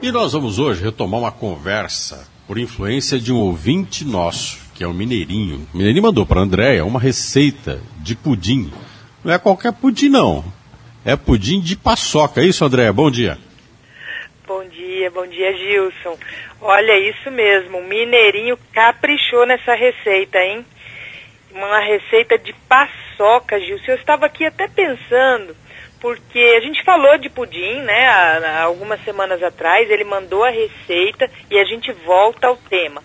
E nós vamos hoje retomar uma conversa por influência de um ouvinte nosso, que é o Mineirinho. O Mineirinho mandou para a Andréia uma receita de pudim. Não é qualquer pudim, não. É pudim de paçoca. É isso, Andréia? Bom dia. Bom dia, Gilson. Olha, isso mesmo, o Mineirinho caprichou nessa receita, hein? Uma receita de paçoca, Gilson. Eu estava aqui até pensando, porque a gente falou de pudim, né, há algumas semanas atrás, ele mandou a receita e a gente volta ao tema.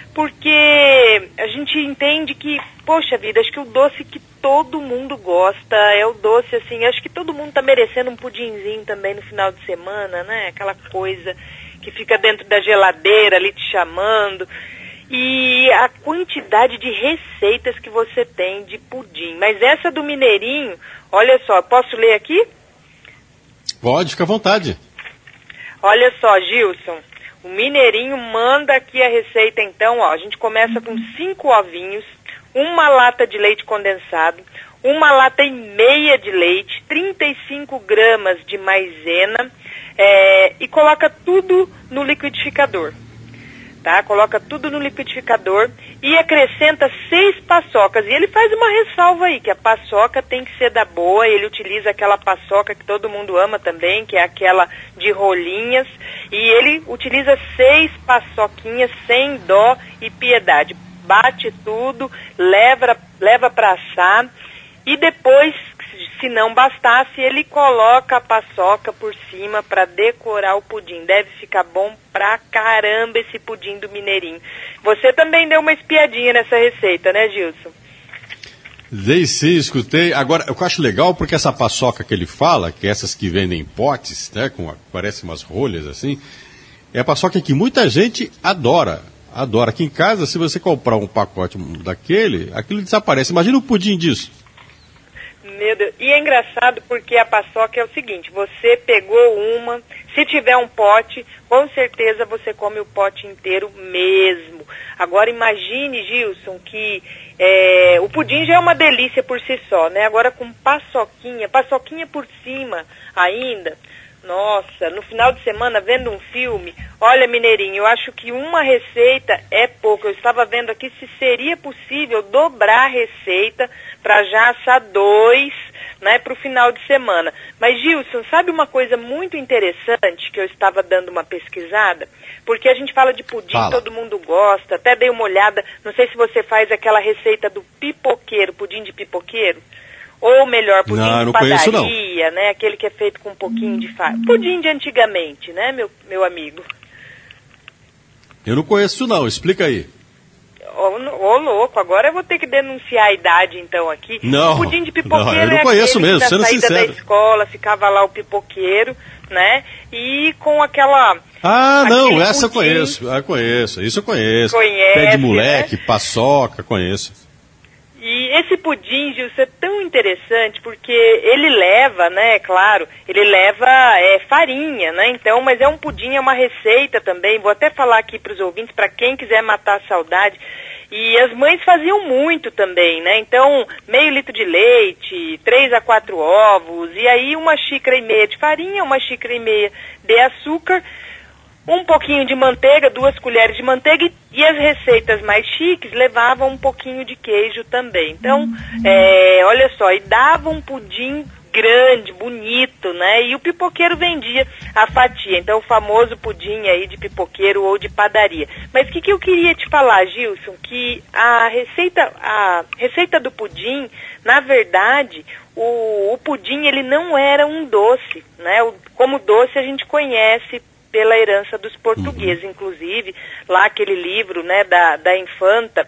Porque a gente entende que, poxa vida, acho que o doce que todo mundo gosta é o doce, assim, acho que todo mundo tá merecendo um pudinzinho também no final de semana, né? Aquela coisa que fica dentro da geladeira ali te chamando. E a quantidade de receitas que você tem de pudim. Mas essa do Mineirinho, olha só, posso ler aqui? Pode, fica à vontade. Olha só, Gilson, o Mineirinho manda aqui a receita então, ó. A gente começa com 5 ovinhos, uma lata de leite condensado, uma lata e meia de leite, 35 gramas de maisena, e coloca tudo no liquidificador. Tá? Coloca tudo no liquidificador e acrescenta 6 paçocas. E ele faz uma ressalva aí, que a paçoca tem que ser da boa. Ele utiliza aquela paçoca que todo mundo ama também, que é aquela de rolinhas. E ele utiliza 6 paçoquinhas sem dó e piedade. Bate tudo, leva para assar e depois, se não bastasse, ele coloca a paçoca por cima para decorar o pudim. Deve ficar bom pra caramba esse pudim do Mineirinho. Você também deu uma espiadinha nessa receita, né, Gilson? Dei sim, escutei. Agora, eu acho legal porque essa paçoca que ele fala, que é essas que vendem em potes, né, parecem umas rolhas assim, é a paçoca que muita gente adora. Adora. Aqui em casa, se você comprar um pacote daquele, aquilo desaparece. Imagina o pudim disso. Meu Deus. E é engraçado porque a paçoca é o seguinte, você pegou uma, se tiver um pote, com certeza você come o pote inteiro mesmo. Agora imagine, Gilson, que o pudim já é uma delícia por si só, né? Agora com paçoquinha por cima ainda. Nossa, no final de semana, vendo um filme, olha, Mineirinho, eu acho que uma receita é pouco. Eu estava vendo aqui se seria possível dobrar a receita para já assar 2, né, para o final de semana. Mas, Gilson, sabe uma coisa muito interessante que eu estava dando uma pesquisada? Porque a gente fala de pudim, todo mundo gosta, até dei uma olhada, não sei se você faz aquela receita do pipoqueiro, pudim de pipoqueiro. Ou melhor, pudim de padaria, né? Aquele que é feito com um pouquinho de farinha. Pudim de antigamente, né, meu amigo? Eu não conheço não, explica aí. Ô, louco, agora eu vou ter que denunciar a idade então aqui. Não, pudim de pipoqueiro eu não conheço aquele mesmo, que na saída da escola ficava lá o pipoqueiro, né? E com aquela... Ah, não, essa eu conheço. Ah, conheço, isso eu conheço. Conhece, pé de moleque, né? Paçoca, conheço. E esse pudim, Gilson, é tão interessante porque ele leva, né, claro, ele leva farinha, né, então, mas é um pudim, é uma receita também, vou até falar aqui para os ouvintes, para quem quiser matar a saudade, e as mães faziam muito também, né, então, meio litro de leite, 3 a 4 ovos, e aí 1,5 xícaras de farinha, 1,5 xícaras de açúcar, um pouquinho de manteiga, 2 colheres de manteiga e as receitas mais chiques levavam um pouquinho de queijo também. Então, olha só, e dava um pudim grande, bonito, né? E o pipoqueiro vendia a fatia. Então, o famoso pudim aí de pipoqueiro ou de padaria. Mas o que eu queria te falar, Gilson? Que a receita do pudim, na verdade, o pudim ele não era um doce, né? Como doce a gente conhece pela herança dos portugueses, inclusive, lá aquele livro, né, da Infanta,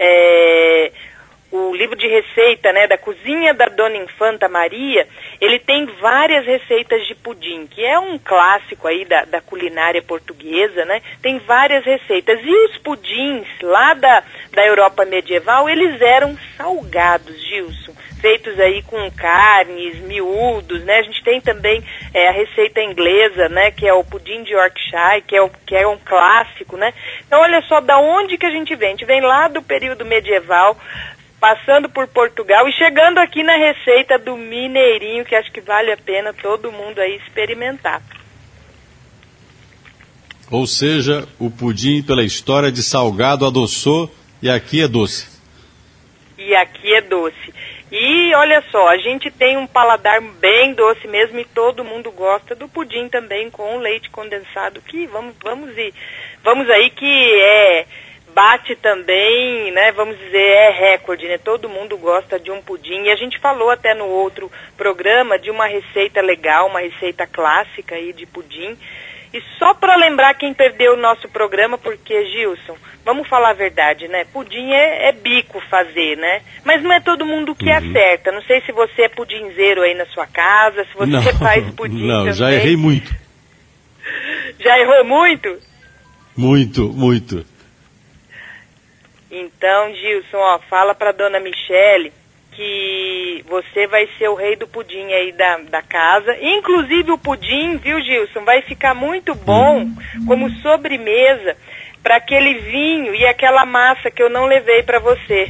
o livro de receita, né, da cozinha da Dona Infanta Maria, ele tem várias receitas de pudim, que é um clássico aí da culinária portuguesa, né, tem várias receitas, e os pudins lá da Europa medieval, eles eram salgados, Gilson, feitos aí com carnes, miúdos, né? A gente tem também a receita inglesa, né? Que é o pudim de Yorkshire, que é um clássico, né? Então, olha só da onde que a gente vem. A gente vem lá do período medieval, passando por Portugal e chegando aqui na receita do Mineirinho, que acho que vale a pena todo mundo aí experimentar. Ou seja, o pudim, pela história de salgado, adoçou e aqui é doce. E aqui é doce. E olha só, a gente tem um paladar bem doce mesmo e todo mundo gosta do pudim também com leite condensado, que vamos aí que bate também, né, vamos dizer, é recorde, né, todo mundo gosta de um pudim, e a gente falou até no outro programa de uma receita legal, uma receita clássica aí de pudim. E só para lembrar quem perdeu o nosso programa, porque, Gilson, vamos falar a verdade, né? Pudim é bico fazer, né? Mas não é todo mundo que acerta. Não sei se você é pudinzeiro aí na sua casa, se você faz pudim também. Não, já errei muito. Já errou muito? Muito. Então, Gilson, ó, fala para dona Michele que você vai ser o rei do pudim aí da casa. Inclusive o pudim, viu, Gilson, vai ficar muito bom como sobremesa para aquele vinho e aquela massa que eu não levei para você.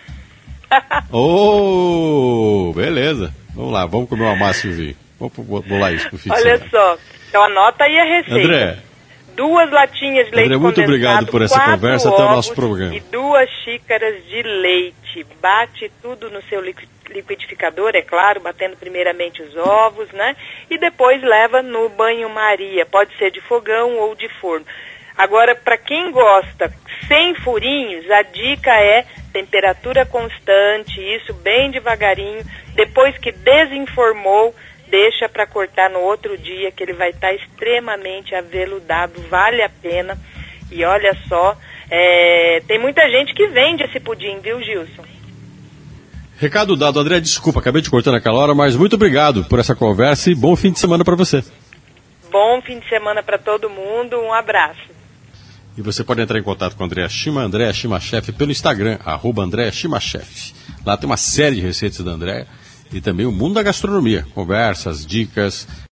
Beleza. Vamos lá, vamos comer uma massa e o vinho. Vamos bolar isso pro fim de semana. Olha só, então anota aí a receita. André, 2 latinhas de leite condensado, muito obrigado por essa conversa, até o nosso programa. E 2 xícaras de leite. Bate tudo no seu liquidificador, é claro, batendo primeiramente os ovos, né? E depois leva no banho-maria, pode ser de fogão ou de forno. Agora, para quem gosta sem furinhos, a dica é temperatura constante, isso bem devagarinho. Depois que desenformou, deixa para cortar no outro dia, que ele vai estar extremamente aveludado, vale a pena. E olha só, tem muita gente que vende esse pudim, viu, Gilson? Recado dado, André, desculpa, acabei te cortando naquela hora, mas muito obrigado por essa conversa e bom fim de semana para você. Bom fim de semana para todo mundo, um abraço. E você pode entrar em contato com a Andréa Shima, Andréa Shima Chef, pelo Instagram, @Andréa Shima Chef. Lá tem uma série de receitas da Andréa e também o mundo da gastronomia, conversas, dicas.